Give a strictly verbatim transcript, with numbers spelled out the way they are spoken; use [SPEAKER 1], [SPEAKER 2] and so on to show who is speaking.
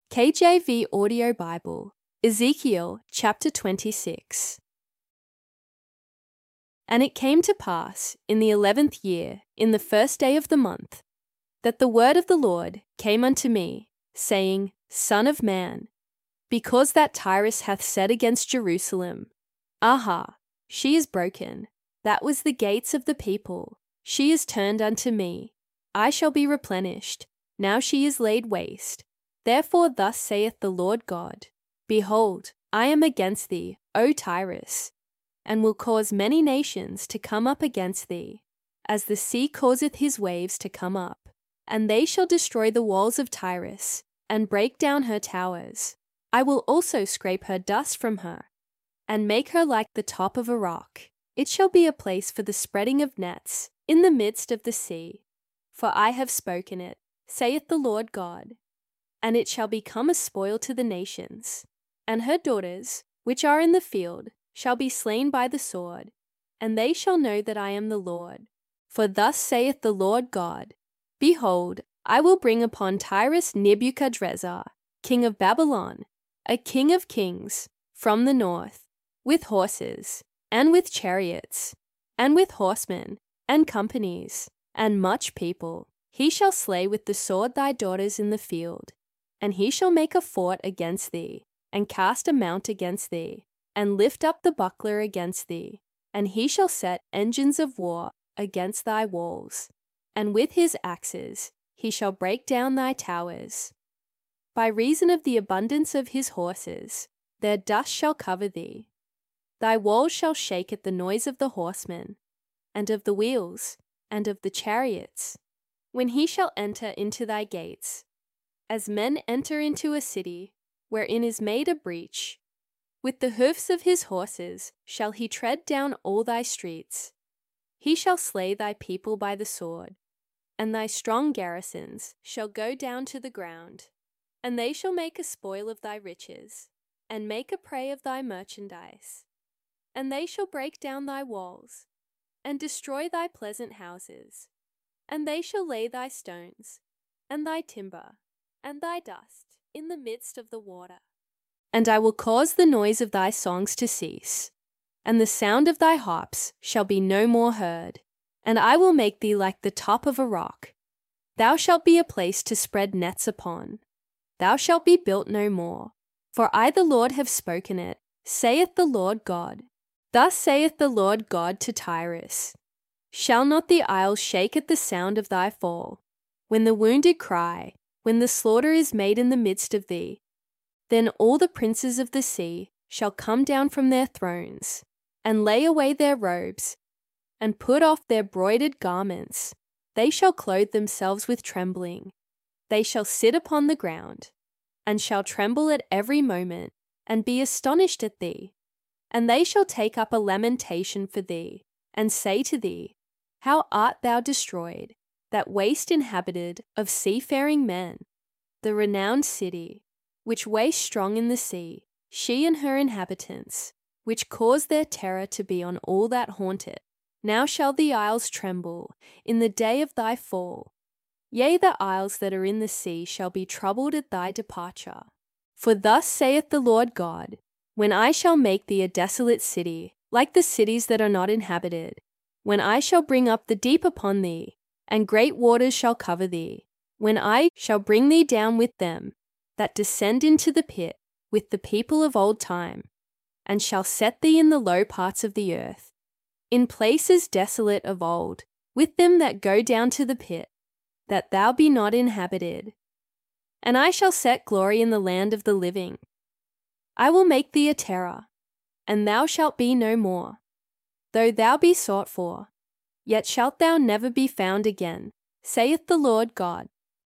[SPEAKER 1] K J V Audio Bible, Ezekiel chapter twenty-six. And it came to pass in the eleventh year, in the first day of the month, that the word of the Lord came unto me, saying, Son of man, because that Tyrus hath said against Jerusalem, Aha, she is broken, that was the gates of the people, she is turned unto me, I shall be replenished, now she is laid waste. Therefore thus saith the Lord God, Behold, I am against thee, O Tyrus, and will cause many nations to come up against thee, as the sea causeth his waves to come up. And they shall destroy the walls of Tyrus, and break down her towers. I will also scrape her dust from her, and make her like the top of a rock. It shall be a place for the spreading of nets, in the midst of the sea. For I have spoken it, saith the Lord God. And it shall become a spoil to the nations. And her daughters, which are in the field, shall be slain by the sword, and they shall know that I am the Lord. For thus saith the Lord God, Behold, I will bring upon Tyrus Nebuchadrezzar, king of Babylon, a king of kings, from the north, with horses, and with chariots, and with horsemen, and companies, and much people. He shall slay with the sword thy daughters in the field, and he shall make a fort against thee, and cast a mount against thee, and lift up the buckler against thee, and he shall set engines of war against thy walls, and with his axes he shall break down thy towers. By reason of the abundance of his horses, their dust shall cover thee. Thy walls shall shake at the noise of the horsemen, and of the wheels, and of the chariots, when he shall enter into thy gates, as men enter into a city wherein is made a breach. With the hoofs of his horses shall he tread down all thy streets. He shall slay thy people by the sword, and thy strong garrisons shall go down to the ground. And they shall make a spoil of thy riches, and make a prey of thy merchandise. And they shall break down thy walls, and destroy thy pleasant houses. And they shall lay thy stones, and thy timber, and thy dust in the midst of the water. And I will cause the noise of thy songs to cease, and the sound of thy harps shall be no more heard. And I will make thee like the top of a rock. Thou shalt be a place to spread nets upon. Thou shalt be built no more. For I the Lord have spoken it, saith the Lord God. Thus saith the Lord God to Tyrus, Shall not the isles shake at the sound of thy fall? When the wounded cry, when the slaughter is made in the midst of thee, then all the princes of the sea shall come down from their thrones, and lay away their robes, and put off their broidered garments. They shall clothe themselves with trembling. They shall sit upon the ground, and shall tremble at every moment, and be astonished at thee. And they shall take up a lamentation for thee, and say to thee, How art thou destroyed, that waste inhabited of seafaring men, the renowned city, which wastes strong in the sea, she and her inhabitants, which cause their terror to be on all that haunt it. Now shall the isles tremble in the day of thy fall. Yea, the isles that are in the sea shall be troubled at thy departure. For thus saith the Lord God, When I shall make thee a desolate city, like the cities that are not inhabited, when I shall bring up the deep upon thee, and great waters shall cover thee, when I shall bring thee down with them that descend into the pit, with the people of old time, and shall set thee in the low parts of the earth, in places desolate of old, with them that go down to the pit, that thou be not inhabited. And I shall set glory in the land of the living. I will make thee a terror, and thou shalt be no more. Though thou be sought for, yet shalt thou never be found again, saith the Lord God.